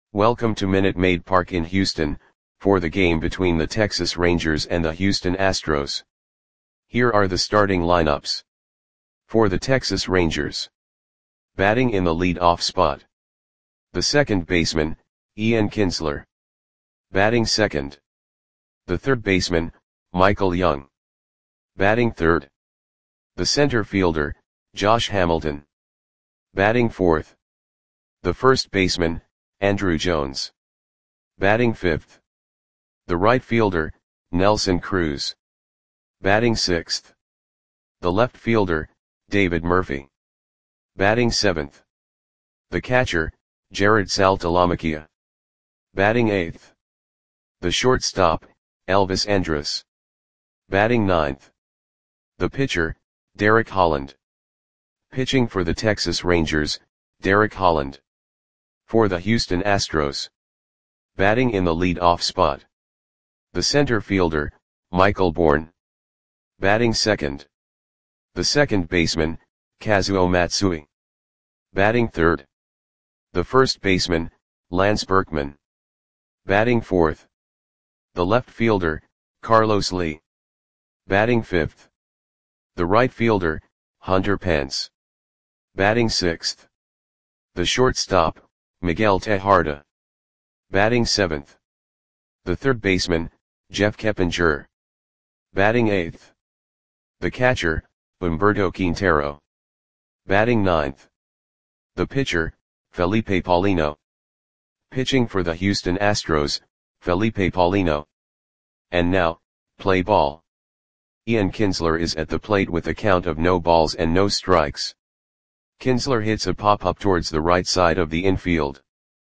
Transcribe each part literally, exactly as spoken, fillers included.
Welcome to Minute Maid Park in Houston, for the game between the Texas Rangers and the Houston Astros. Here are the starting lineups. For the Texas Rangers. Batting in the lead-off spot. The second baseman, Ian Kinsler. Batting second. The third baseman, Michael Young. Batting third. The center fielder, Josh Hamilton. Batting fourth. The first baseman, Andruw Jones. Batting fifth. The right fielder, Nelson Cruz. Batting sixth. The left fielder, David Murphy. Batting seventh. The catcher, Jared Saltalamacchia. Batting eighth. The shortstop, Elvis Andrus. Batting ninth. The pitcher, Derek Holland. Pitching for the Texas Rangers, Derek Holland. For the Houston Astros. Batting in the lead-off spot. The center fielder, Michael Bourn. Batting second. The second baseman, Kazuo Matsui. Batting third. The first baseman, Lance Berkman. Batting fourth. The left fielder, Carlos Lee. Batting fifth. The right fielder, Hunter Pence. Batting sixth. The shortstop, Miguel Tejada. Batting seventh. The third baseman, Jeff Keppinger. Batting eighth. The catcher, Humberto Quintero. Batting ninth. The pitcher, Felipe Paulino. Pitching for the Houston Astros, Felipe Paulino. And now, play ball. Ian Kinsler is at the plate with a count of no balls and no strikes. Kinsler hits a pop-up towards the right side of the infield.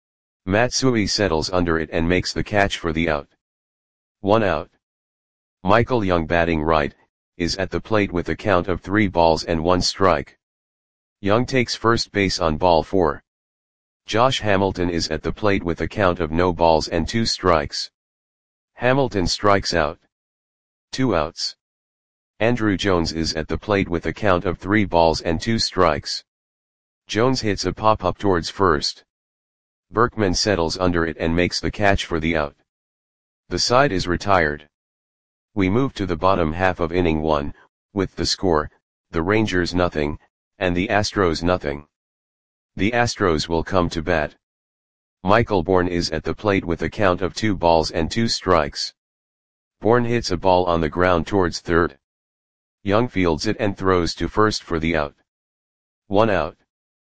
Matsui settles under it and makes the catch for the out. One out. Michael Young, batting right, is at the plate with a count of three balls and one strike. Young takes first base on ball four. Josh Hamilton is at the plate with a count of no balls and two strikes. Hamilton strikes out. Two outs. Andruw Jones is at the plate with a count of three balls and two strikes. Jones hits a pop-up towards first. Berkman settles under it and makes the catch for the out. The side is retired. We move to the bottom half of inning one, with the score, the Rangers nothing, and the Astros nothing. The Astros will come to bat. Michael Bourn is at the plate with a count of two balls and two strikes. Bourn hits a ball on the ground towards third. Young fields it and throws to first for the out. One out.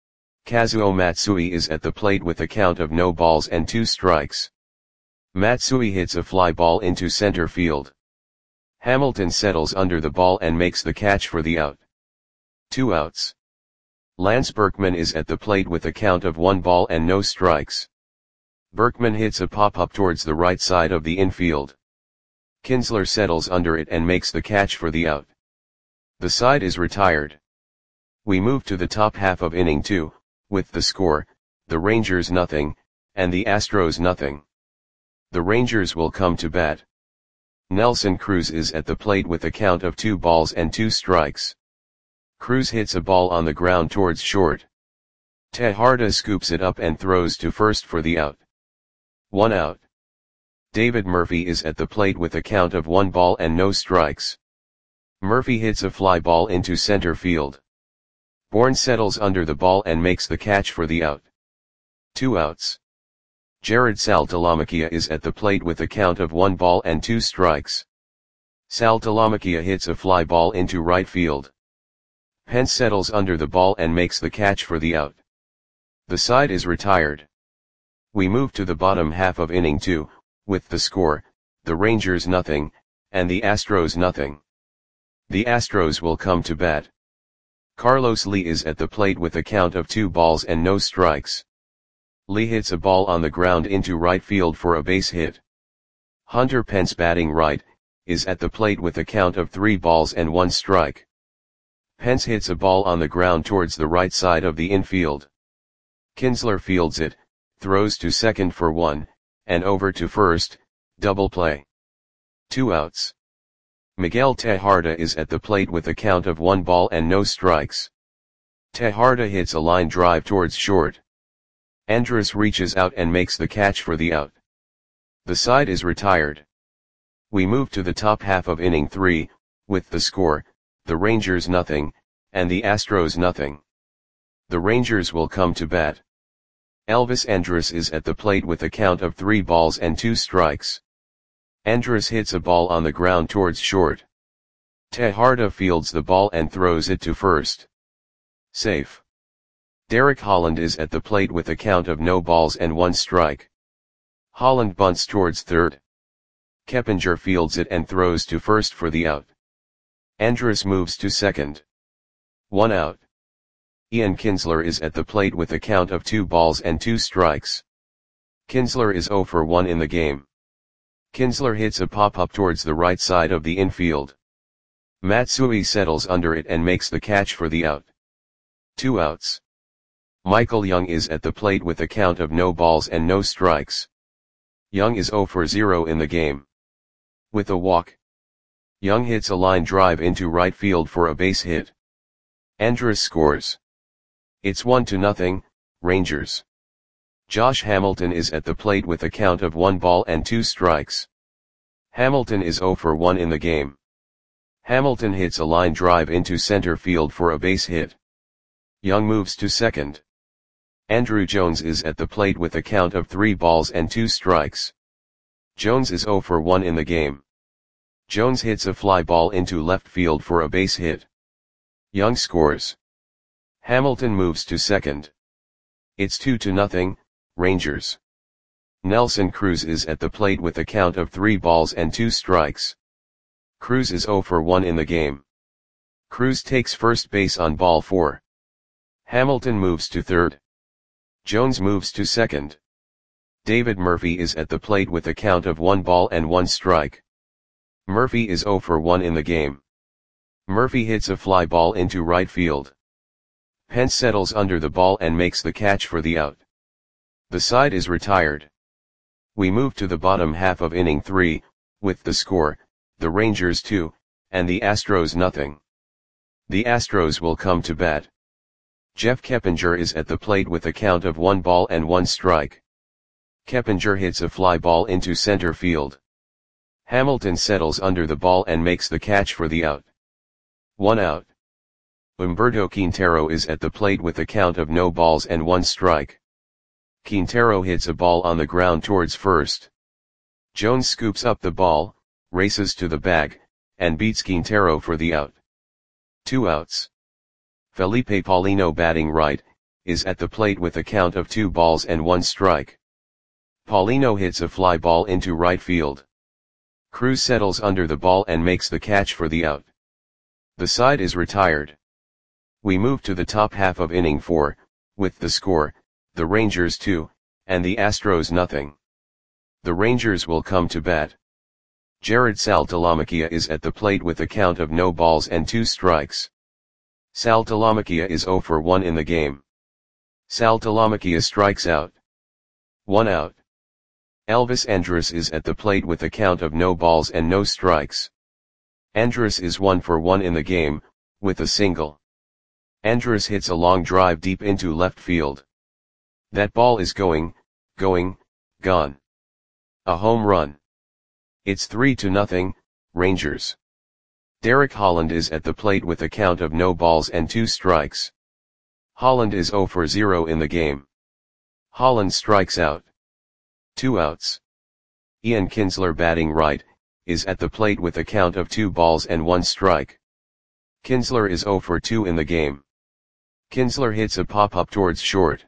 Kazuo Matsui is at the plate with a count of no balls and two strikes. Matsui hits a fly ball into center field. Hamilton settles under the ball and makes the catch for the out. Two outs. Lance Berkman is at the plate with a count of one ball and no strikes. Berkman hits a pop-up towards the right side of the infield. Kinsler settles under it and makes the catch for the out. The side is retired. We move to the top half of inning two, with the score, the Rangers nothing, and the Astros nothing. The Rangers will come to bat. Nelson Cruz is at the plate with a count of two balls and two strikes. Cruz hits a ball on the ground towards short. Tejada scoops it up and throws to first for the out. One out. David Murphy is at the plate with a count of one ball and no strikes. Murphy hits a fly ball into center field. Bourn settles under the ball and makes the catch for the out. Two outs. Jared Saltalamacchia is at the plate with a count of one ball and two strikes. Saltalamacchia hits a fly ball into right field. Pence settles under the ball and makes the catch for the out. The side is retired. We move to the bottom half of inning two, with the score, the Rangers nothing, and the Astros nothing. The Astros will come to bat. Carlos Lee is at the plate with a count of two balls and no strikes. Lee hits a ball on the ground into right field for a base hit. Hunter Pence, batting right, is at the plate with a count of three balls and one strike. Pence hits a ball on the ground towards the right side of the infield. Kinsler fields it, throws to second for one, and over to first, double play. Two outs. Miguel Tejada is at the plate with a count of one ball and no strikes. Tejada hits a line drive towards short. Andrus reaches out and makes the catch for the out. The side is retired. We move to the top half of inning three, with the score, the Rangers nothing, and the Astros nothing. The Rangers will come to bat. Elvis Andrus is at the plate with a count of three balls and two strikes. Andrus hits a ball on the ground towards short. Tejada fields the ball and throws it to first. Safe. Derek Holland is at the plate with a count of no balls and one strike. Holland bunts towards third. Keppinger fields it and throws to first for the out. Andrus moves to second. One out. Ian Kinsler is at the plate with a count of two balls and two strikes. Kinsler is zero for one in the game. Kinsler hits a pop-up towards the right side of the infield. Matsui settles under it and makes the catch for the out. Two outs. Michael Young is at the plate with a count of no balls and no strikes. Young is zero for zero in the game. With a walk, Young hits a line drive into right field for a base hit. Andrus scores. It's one to nothing, Rangers. Josh Hamilton is at the plate with a count of one ball and two strikes. Hamilton is zero for one in the game. Hamilton hits a line drive into center field for a base hit. Young moves to second. Andruw Jones is at the plate with a count of three balls and two strikes. Jones is zero for one in the game. Jones hits a fly ball into left field for a base hit. Young scores. Hamilton moves to second. It's two to nothing, Rangers. Nelson Cruz is at the plate with a count of three balls and two strikes. Cruz is zero for one in the game. Cruz takes first base on ball four. Hamilton moves to third. Jones moves to second. David Murphy is at the plate with a count of one ball and one strike. Murphy is zero for one in the game. Murphy hits a fly ball into right field. Pence settles under the ball and makes the catch for the out. The side is retired. We move to the bottom half of inning three, with the score, the Rangers two, and the Astros nothing. The Astros will come to bat. Jeff Keppinger is at the plate with a count of one ball and one strike. Keppinger hits a fly ball into center field. Hamilton settles under the ball and makes the catch for the out. One out. Humberto Quintero is at the plate with a count of no balls and one strike. Quintero hits a ball on the ground towards first. Jones scoops up the ball, races to the bag, and beats Quintero for the out. Two outs. Felipe Paulino, batting right, is at the plate with a count of two balls and one strike. Paulino hits a fly ball into right field. Cruz settles under the ball and makes the catch for the out. The side is retired. We move to the top half of inning four, with the score, the Rangers two, and the Astros nothing. The Rangers will come to bat. Jared Saltalamacchia is at the plate with a count of no balls and two strikes. Saltalamacchia is zero for one in the game. Saltalamacchia strikes out. One out. Elvis Andrus is at the plate with a count of no balls and no strikes. Andrus is one for one in the game, with a single. Andrus hits a long drive deep into left field. That ball is going, going, gone. A home run. It's three to nothing, Rangers. Derek Holland is at the plate with a count of no balls and two strikes. Holland is zero for zero in the game. Holland strikes out. Two outs. Ian Kinsler, batting right, is at the plate with a count of two balls and one strike. Kinsler is zero for two in the game. Kinsler hits a pop-up towards short.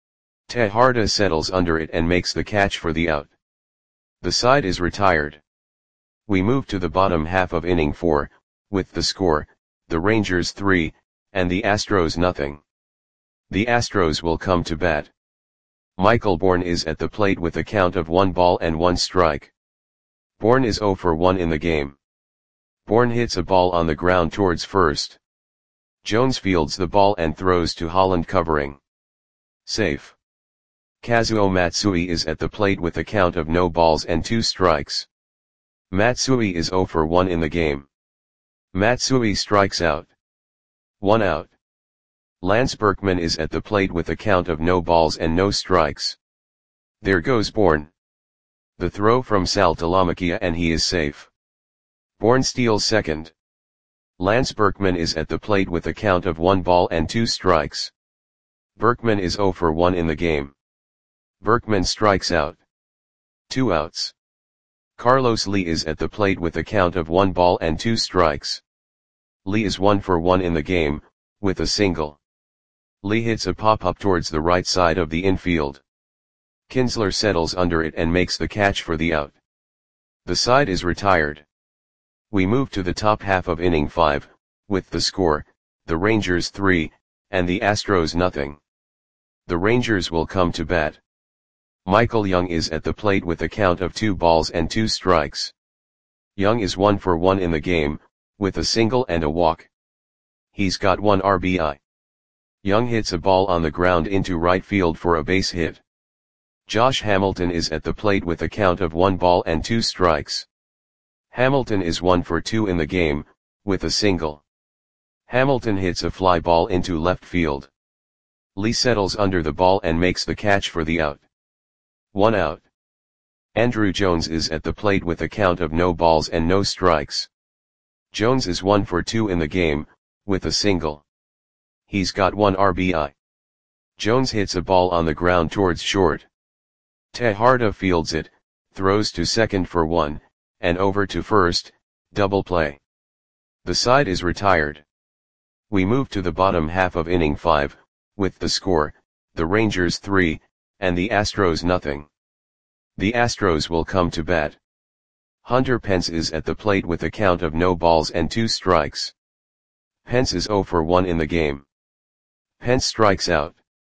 Tejada settles under it and makes the catch for the out. The side is retired. We move to the bottom half of inning four, with the score, the Rangers three, and the Astros nothing. The Astros will come to bat. Michael Bourne is at the plate with a count of one ball and one strike. Bourne is zero for one in the game. Bourne hits a ball on the ground towards first. Jones fields the ball and throws to Holland, covering. Safe. Kazuo Matsui is at the plate with a count of no balls and two strikes. Matsui is zero for one in the game. Matsui strikes out. One out. Lance Berkman is at the plate with a count of no balls and no strikes. There goes Bourne. The throw from Sal Talamacchia and he is safe. Bourne steals second. Lance Berkman is at the plate with a count of one ball and two strikes. Berkman is zero for one in the game. Berkman strikes out. Two outs. Carlos Lee is at the plate with a count of one ball and two strikes. Lee is one for one in the game, with a single. Lee hits a pop-up towards the right side of the infield. Kinsler settles under it and makes the catch for the out. The side is retired. We move to the top half of inning five, with the score, the Rangers three, and the Astros nothing. The Rangers will come to bat. Michael Young is at the plate with a count of two balls and two strikes. Young is one for one in the game, with a single and a walk. He's got one R B I. Young hits a ball on the ground into right field for a base hit. Josh Hamilton is at the plate with a count of one ball and two strikes. Hamilton is one for two in the game, with a single. Hamilton hits a fly ball into left field. Lee settles under the ball and makes the catch for the out. One out. Andruw Jones is at the plate with a count of no balls and no strikes. Jones is one for two in the game, with a single. He's got one R B I. Jones hits a ball on the ground towards short. Tejada fields it, throws to second for one, and over to first, double play. The side is retired. We move to the bottom half of inning five, with the score, the Rangers three, and the Astros nothing. The Astros will come to bat. Hunter Pence is at the plate with a count of no balls and two strikes. Pence is zero for one in the game. Pence strikes out.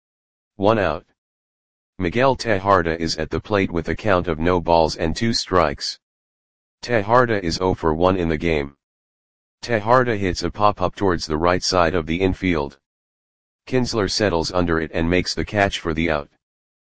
One out. Miguel Tejada is at the plate with a count of no balls and two strikes. Tejada is zero for one in the game. Tejada hits a pop-up towards the right side of the infield. Kinsler settles under it and makes the catch for the out.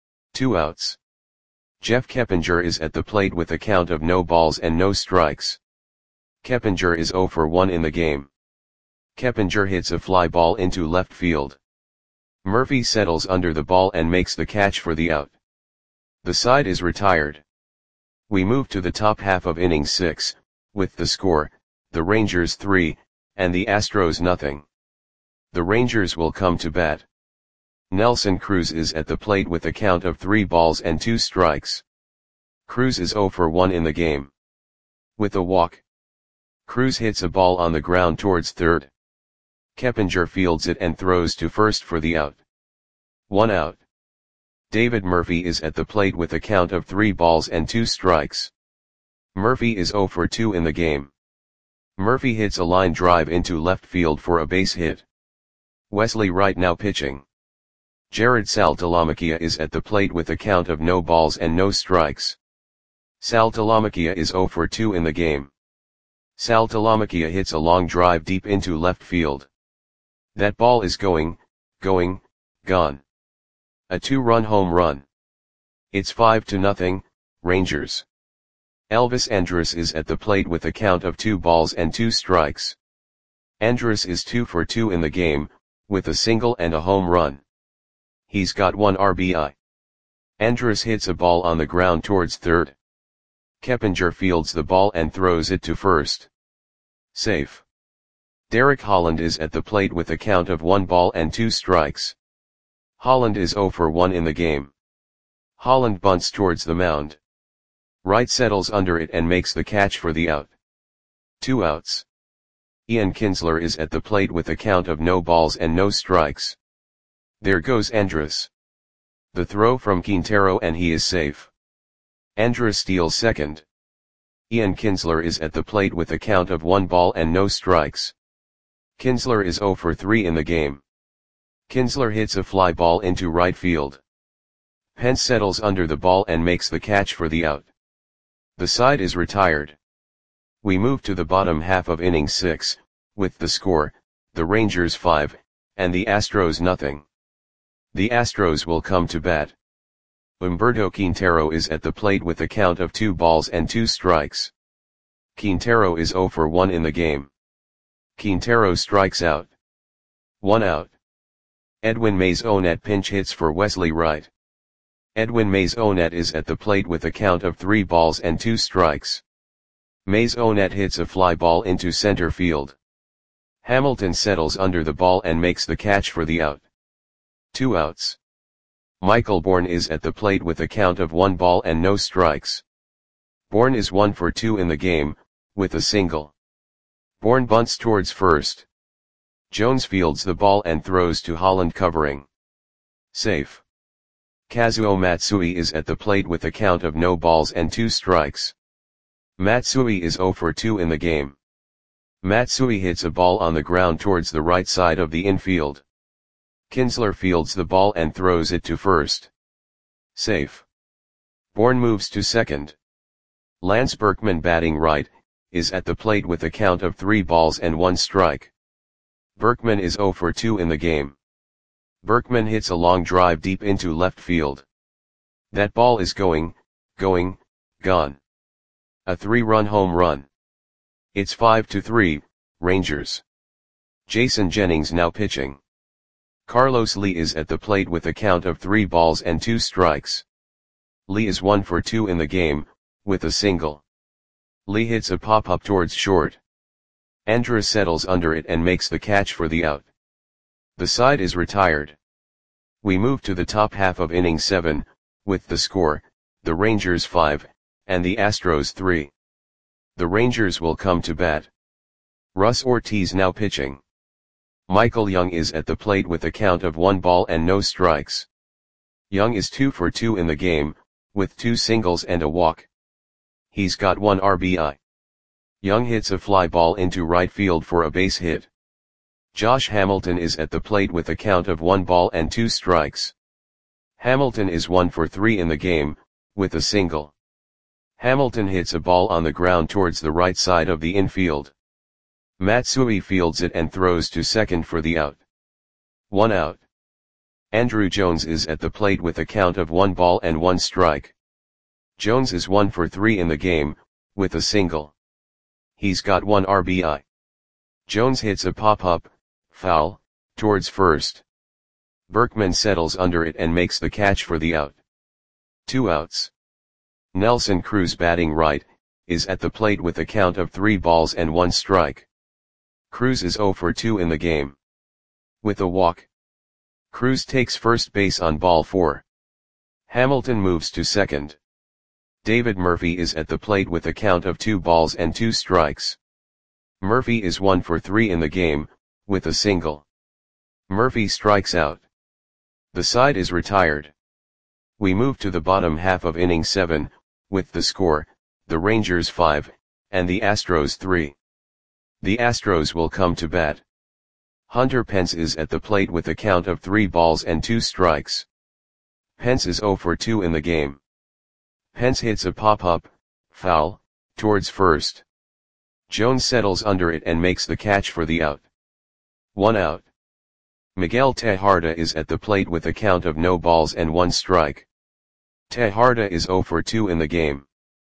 Two outs. Jeff Keppinger is at the plate with a count of no balls and no strikes. Keppinger is zero for one in the game. Keppinger hits a fly ball into left field. Murphy settles under the ball and makes the catch for the out. The side is retired. We move to the top half of inning six, with the score, the Rangers three, and the Astros nothing. The Rangers will come to bat. Nelson Cruz is at the plate with a count of three balls and two strikes. Cruz is zero for one in the game. With a walk. Cruz hits a ball on the ground towards third. Keppinger fields it and throws to first for the out. One out. David Murphy is at the plate with a count of three balls and two strikes. Murphy is zero for two in the game. Murphy hits a line drive into left field for a base hit. Wesley Wright now pitching. Jared Sal Talamacchia is at the plate with a count of no balls and no strikes. Sal Talamacchia is zero for two in the game. Sal Talamacchia hits a long drive deep into left field. That ball is going, going, gone. A two-run home run. It's five to nothing, Rangers. Elvis Andrus is at the plate with a count of two balls and two strikes. Andrus is two for two in the game, with a single and a home run. He's got one R B I. Andrus hits a ball on the ground towards third. Keppinger fields the ball and throws it to first. Safe. Derek Holland is at the plate with a count of one ball and two strikes. Holland is zero for one in the game. Holland bunts towards the mound. Wright settles under it and makes the catch for the out. Two outs. Ian Kinsler is at the plate with a count of no balls and no strikes. There goes Andrus. The throw from Quintero and he is safe. Andrus steals second. Ian Kinsler is at the plate with a count of one ball and no strikes. Kinsler is zero for three in the game. Kinsler hits a fly ball into right field. Pence settles under the ball and makes the catch for the out. The side is retired. We move to the bottom half of inning six, with the score, the Rangers five, and the Astros nothing. The Astros will come to bat. Humberto Quintero is at the plate with a count of two balls and two strikes. Quintero is zero for one in the game. Quintero strikes out. One out. Edwin Maisonnet pinch hits for Wesley Wright. Edwin Maisonnet is at the plate with a count of three balls and two strikes. Maisonnet hits a fly ball into center field. Hamilton settles under the ball and makes the catch for the out. Two outs. Michael Bourne is at the plate with a count of one ball and no strikes. Bourne is one for two in the game, with a single. Bourne bunts towards first. Jones fields the ball and throws to Holland covering. Safe. Kazuo Matsui is at the plate with a count of no balls and two strikes. Matsui is zero for two in the game. Matsui hits a ball on the ground towards the right side of the infield. Kinsler fields the ball and throws it to first. Safe. Bourne moves to second. Lance Berkman, batting right, is at the plate with a count of three balls and one strike. Berkman is zero for two in the game. Berkman hits a long drive deep into left field. That ball is going, going, gone. A three-run home run. It's five to three, Rangers. Jason Jennings now pitching. Carlos Lee is at the plate with a count of three balls and two strikes. Lee is one for two in the game, with a single. Lee hits a pop-up towards short. Andrus settles under it and makes the catch for the out. The side is retired. We move to the top half of inning seven, with the score, the Rangers five, and the Astros three. The Rangers will come to bat. Russ Ortiz now pitching. Michael Young is at the plate with a count of one ball and no strikes. Young is two for two in the game, with two singles and a walk. He's got one R B I. Young hits a fly ball into right field for a base hit. Josh Hamilton is at the plate with a count of one ball and two strikes. Hamilton is one for three in the game, with a single. Hamilton hits a ball on the ground towards the right side of the infield. Matsui fields it and throws to second for the out. One out. Andruw Jones is at the plate with a count of one ball and one strike. Jones is one for three in the game, with a single. He's got one R B I. Jones hits a pop-up, foul, towards first. Berkman settles under it and makes the catch for the out. Two outs. Nelson Cruz, batting right, is at the plate with a count of three balls and one strike. Cruz is zero for two in the game. With a walk. Cruz takes first base on ball four. Hamilton moves to second. David Murphy is at the plate with a count of two balls and two strikes. Murphy is one for three in the game, with a single. Murphy strikes out. The side is retired. We move to the bottom half of inning seven, with the score, the Rangers five, and the Astros three. The Astros will come to bat. Hunter Pence is at the plate with a count of three balls and two strikes. Pence is zero for two in the game. Pence hits a pop-up, foul, towards first. Jones settles under it and makes the catch for the out. One out. Miguel Tejada is at the plate with a count of no balls and one strike. Tejada is zero for two in the game.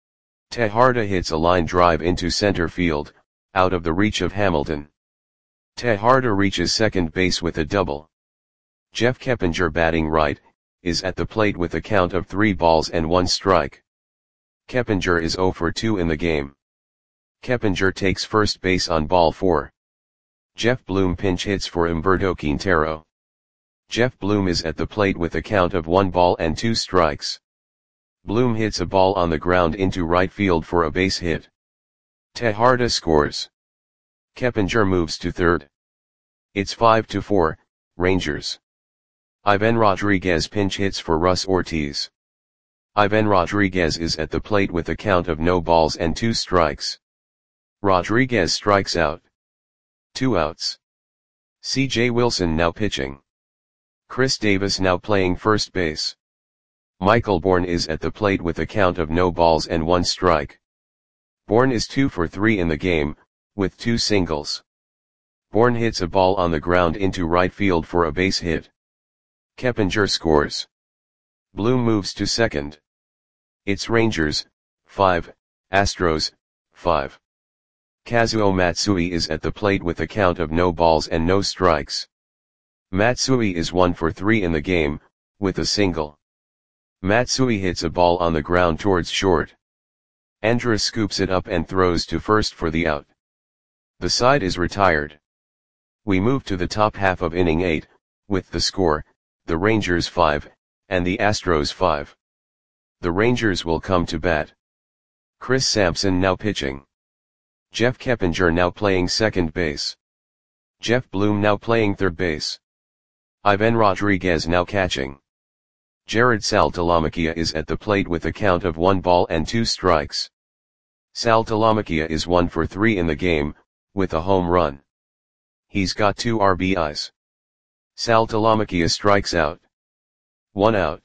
Tejada hits a line drive into center field, out of the reach of Hamilton. Tejada reaches second base with a double. Jeff Keppinger, batting right, is at the plate with a count of three balls and one strike. Keppinger is zero for two in the game. Keppinger takes first base on ball four. Jeff Bloom pinch hits for Humberto Quintero. Jeff Bloom is at the plate with a count of one ball and two strikes. Bloom hits a ball on the ground into right field for a base hit. Tejada scores. Keppinger moves to third. It's five to four, Rangers. Ivan Rodriguez pinch hits for Russ Ortiz. Ivan Rodriguez is at the plate with a count of no balls and two strikes. Rodriguez strikes out. Two outs. C J Wilson now pitching. Chris Davis now playing first base. Michael Bourne is at the plate with a count of no balls and one strike. Bourne is two for three in the game, with two singles. Bourne hits a ball on the ground into right field for a base hit. Keppinger scores. Bloom moves to second. It's Rangers, five, Astros, five. Kazuo Matsui is at the plate with a count of no balls and no strikes. Matsui is one for three in the game, with a single. Matsui hits a ball on the ground towards short. Andrus scoops it up and throws to first for the out. The side is retired. We move to the top half of inning eight, with the score, the Rangers five, and the Astros five. The Rangers will come to bat. Chris Sampson now pitching. Jeff Keppinger now playing second base. Jeff Bloom now playing third base. Ivan Rodriguez now catching. Jared Saltalamacchia is at the plate with a count of one ball and two strikes. Saltalamacchia is one for three in the game, with a home run. He's got two R B Is. Saltalamacchia strikes out. One out.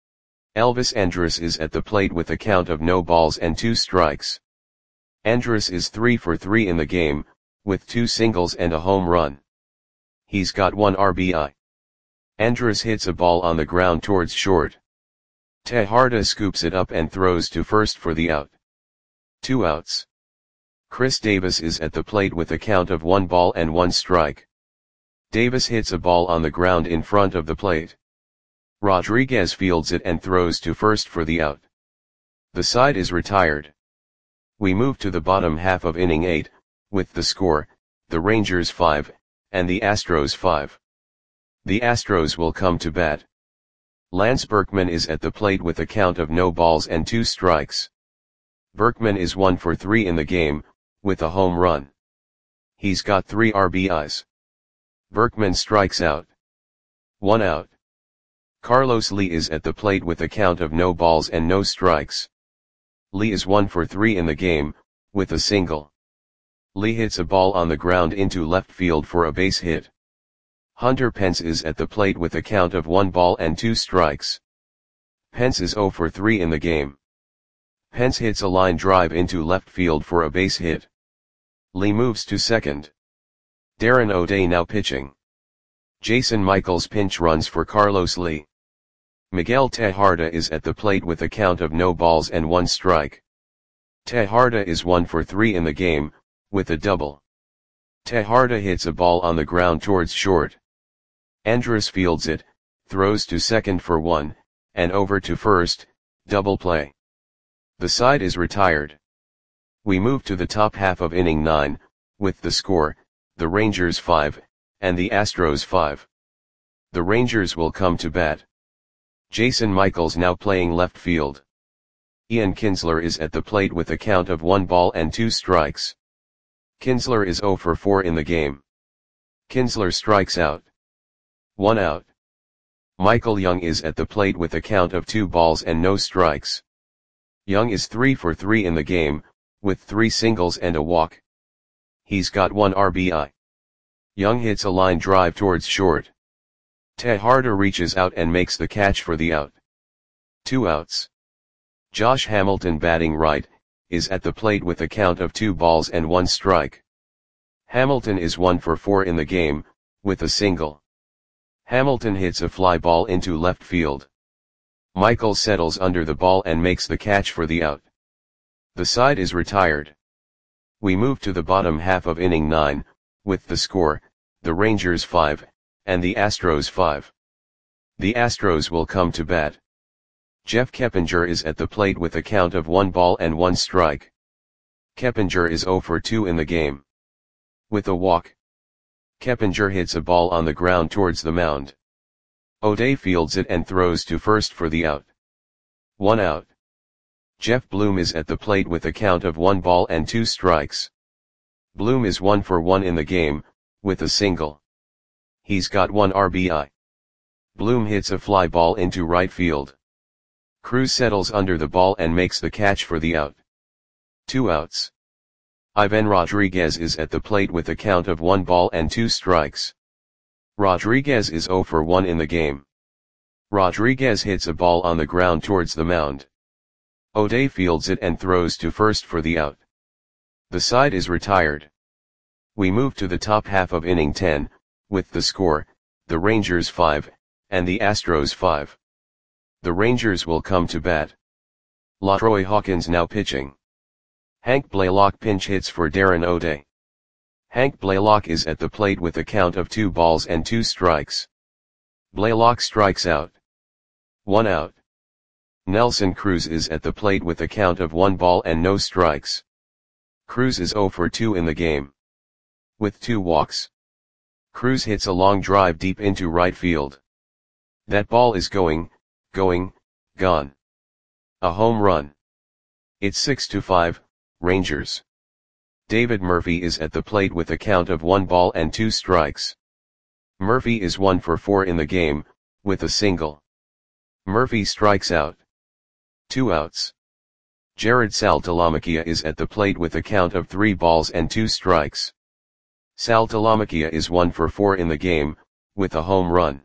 Elvis Andrus is at the plate with a count of no balls and two strikes. Andrus is three for three in the game, with two singles and a home run. He's got one R B I. Andrus hits a ball on the ground towards short. Tejada scoops it up and throws to first for the out. Two outs. Chris Davis is at the plate with a count of one ball and one strike. Davis hits a ball on the ground in front of the plate. Rodriguez fields it and throws to first for the out. The side is retired. We move to the bottom half of inning eight, with the score, the Rangers five, and the Astros five. The Astros will come to bat. Lance Berkman is at the plate with a count of no balls and two strikes. Berkman is one for three in the game, with a home run. He's got three R B Is. Berkman strikes out. One out. Carlos Lee is at the plate with a count of no balls and no strikes. Lee is one for three in the game, with a single. Lee hits a ball on the ground into left field for a base hit. Hunter Pence is at the plate with a count of one ball and two strikes. Pence is zero for three in the game. Pence hits a line drive into left field for a base hit. Lee moves to second. Darren O'Day now pitching. Jason Michaels pinch runs for Carlos Lee. Miguel Tejada is at the plate with a count of no balls and one strike. Tejada is one for three in the game, with a double. Tejada hits a ball on the ground towards short. Andrus fields it, throws to second for one, and over to first, double play. The side is retired. We move to the top half of inning nine, with the score, the Rangers five, and the Astros five. The Rangers will come to bat. Jason Michaels now playing left field. Ian Kinsler is at the plate with a count of one ball and two strikes. Kinsler is zero for four in the game. Kinsler strikes out. One out. Michael Young is at the plate with a count of two balls and no strikes. Young is three for three in the game, with three singles and a walk. He's got one R B I. Young hits a line drive towards short. Tejada reaches out and makes the catch for the out. Two outs. Josh Hamilton batting right, is at the plate with a count of two balls and one strike. Hamilton is one for four in the game, with a single. Hamilton hits a fly ball into left field. Michael settles under the ball and makes the catch for the out. The side is retired. We move to the bottom half of inning nine, with the score, the Rangers five, and the Astros five. The Astros will come to bat. Jeff Keppinger is at the plate with a count of one ball and one strike. Keppinger is zero for two in the game. With a walk. Keppinger hits a ball on the ground towards the mound. O'Day fields it and throws to first for the out. One out. Jeff Bloom is at the plate with a count of one ball and two strikes. Bloom is one for one in the game, with a single. He's got one R B I. Bloom hits a fly ball into right field. Cruz settles under the ball and makes the catch for the out. Two outs. Ivan Rodriguez is at the plate with a count of one ball and two strikes. Rodriguez is zero for one in the game. Rodriguez hits a ball on the ground towards the mound. O'Day fields it and throws to first for the out. The side is retired. We move to the top half of inning ten, with the score, the Rangers five, and the Astros five. The Rangers will come to bat. LaTroy Hawkins now pitching. Hank Blaylock pinch hits for Darren O'Day. Hank Blaylock is at the plate with a count of two balls and two strikes. Blaylock strikes out. One out. Nelson Cruz is at the plate with a count of one ball and no strikes. Cruz is zero for two in the game. With two walks. Cruz hits a long drive deep into right field. That ball is going, going, gone. A home run. It's six to five, Rangers. David Murphy is at the plate with a count of one ball and two strikes. Murphy is one for four in the game, with a single. Murphy strikes out. Two outs. Jared Saltalamacchia is at the plate with a count of three balls and two strikes. Saltalamacchia is one for four in the game, with a home run.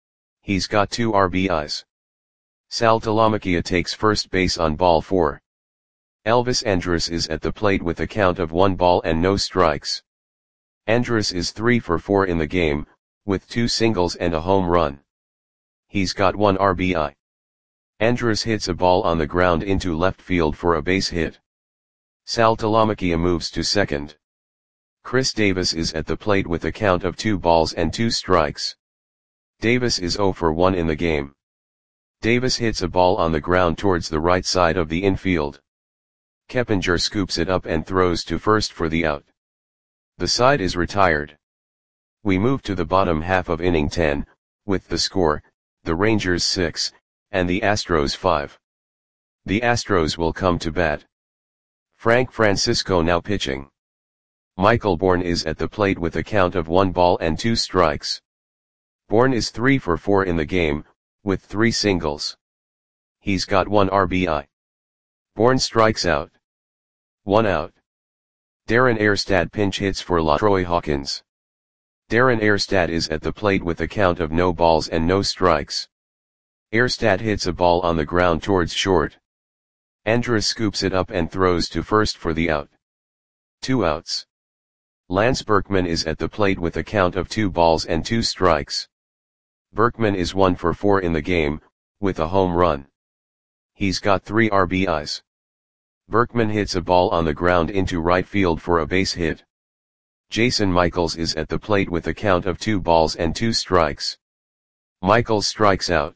He's got two R B Is. Saltalamacchia takes first base on ball four. Elvis Andrus is at the plate with a count of one ball and no strikes. Andrus is three for four in the game, with two singles and a home run. He's got one R B I. Andrus hits a ball on the ground into left field for a base hit. Saltalamacchia moves to second. Chris Davis is at the plate with a count of two balls and two strikes. Davis is zero for one in the game. Davis hits a ball on the ground towards the right side of the infield. Keppinger scoops it up and throws to first for the out. The side is retired. We move to the bottom half of inning ten, with the score, the Rangers six, and the Astros five. The Astros will come to bat. Frank Francisco now pitching. Michael Bourn is at the plate with a count of one ball and two strikes. Bourn is three for four in the game, with three singles. He's got one R B I. Bourn strikes out. One out. Darren Erstad pinch hits for LaTroy Hawkins. Darren Erstad is at the plate with a count of no balls and no strikes. Erstad hits a ball on the ground towards short. Andrus scoops it up and throws to first for the out. Two outs. Lance Berkman is at the plate with a count of two balls and two strikes. Berkman is one for four in the game, with a home run. He's got three R B Is. Berkman hits a ball on the ground into right field for a base hit. Jason Michaels is at the plate with a count of two balls and two strikes. Michaels strikes out.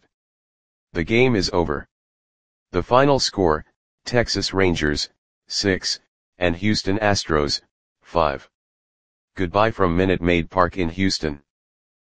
The game is over. The final score, Texas Rangers, six, and Houston Astros, five. Goodbye from Minute Maid Park in Houston.